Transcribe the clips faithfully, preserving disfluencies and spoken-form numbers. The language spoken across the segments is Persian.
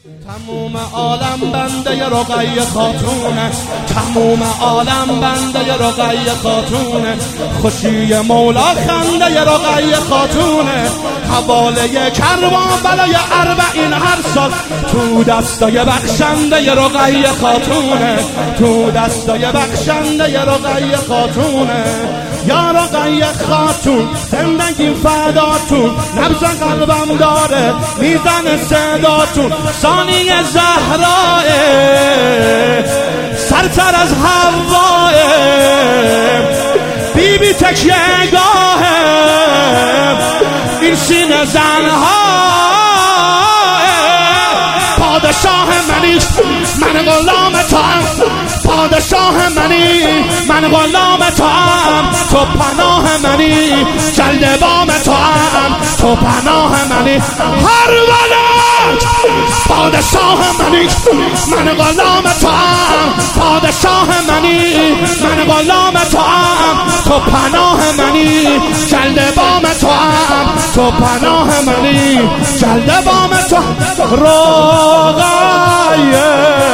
تموم عالم بنده رقیه خاتونه، تموم عالم بنده رقیه خاتونه، خوشی مولا خنده رقیه خاتونه، حواله کروان بلای اربعین هر سال تو دستای بخشنده رقیه خاتونه، تو دستای بخشنده رقیه خاتونه. یا رقیه خاتون زندگی فداتون، نبض قلبم داره میزن صداتون، ثانی زهراه سرتر از حواه، بی بی تکیه گاه این سینه زنها، پادشاه منی من غلام توام، پادشاه منی من غلام توام، تو پناه منی جلد بام توام، تو پناه منی هر ولد، پادشاه منی من غلام توام، پادشاه منی من غلام توام، تو پناه منی جلد بام توام، تو پناه منی جلد بام تو. رقیه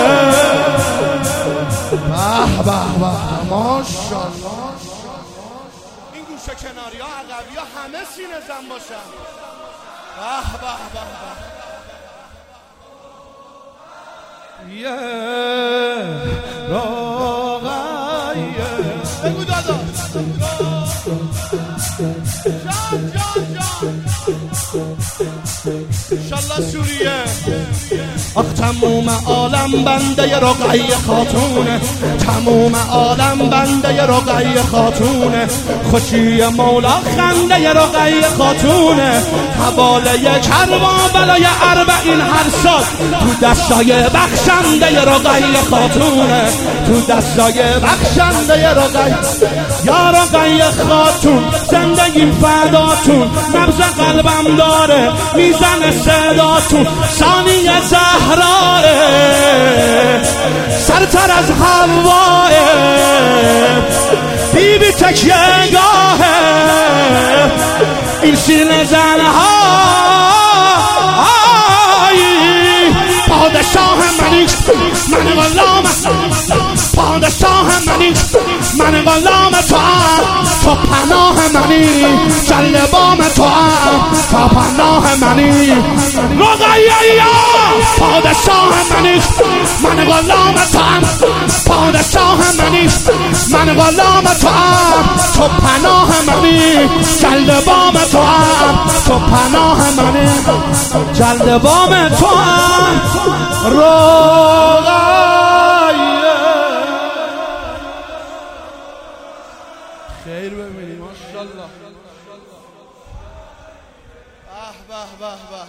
به به به ماشاءالله. این گوشه کناری ها عقبی ها همه سینه زن باشن. به به به به یه رقیه بگو دادا جان جان جان انشالله سوریه. آخ تموم عالم بنده رقیه خاتونه، تموم عالم بنده رقیه خاتونه، خوشی مولا خنده رقیه خاتونه، حواله کروان بلای اربعین هر سال تو دستای بخشنده رقیه خاتونه، تو دستای بخشنده رقیه. یا رقیه خاتون زندگی فداتون، نبض قلبم داره میزن صداتون، ثانی زهراه سرتر از حواه، بی بی تکیه گاه این سینه زنها، پادشاه منی من غلام، پادشاه منی من غلام توام، تو پناه منی جلد بام توام، تو پناه منی رقیه. پادشاه منی من غلام توام، پادشاه منی من غلام توام، تو پناه منی جلد بام توام، تو پناه منی جلد بام توام. رقیه خیر ببینی ماشاءالله. به به به به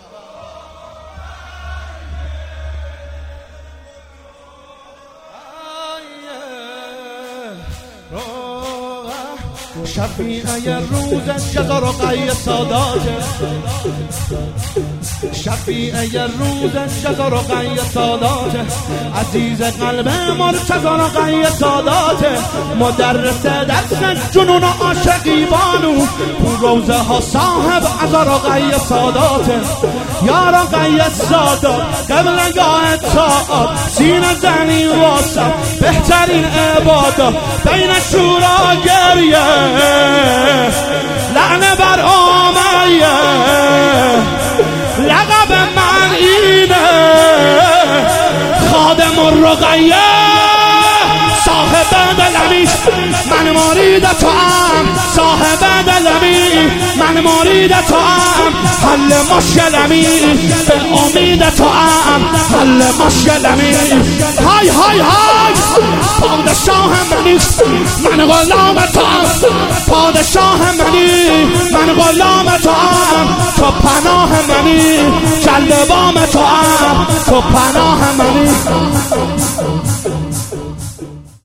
شفیعه روز جزا رقیه ساداته، شفیعه روز جزا رقیه ساداته، عزیز قلب مرتضی رقیه ساداته، مدرس درس جنون و عاشقی بانو، تو روزه ها صاحب عزا رقیه ساداته. یا رقیه سادات قبل گاه طاعات، سینه زنی واسه بهترین عبادات، بین شورا گریه لعنه بر امیه، لقب من اینه خادم الرقیه، صاحب دلمی من مرید توام، صاحب دلمی من مرید توام، حل مشکلمی به امید توام، حل مشکلمی. های های های پادشاه منی من غلام توام، پادشاه منی من غلام توام، تو پناه منی جلد بام توام، تو پناه منی